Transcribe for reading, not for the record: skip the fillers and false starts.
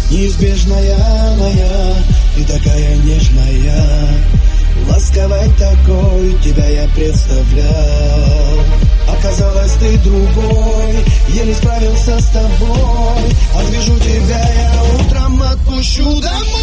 неизбежная моя, ты такая нежная. Ласковой такой тебя я представлял. Оказалось, ты другой, еле справился с тобой. Отвяжу тебя я утром, отпущу домой.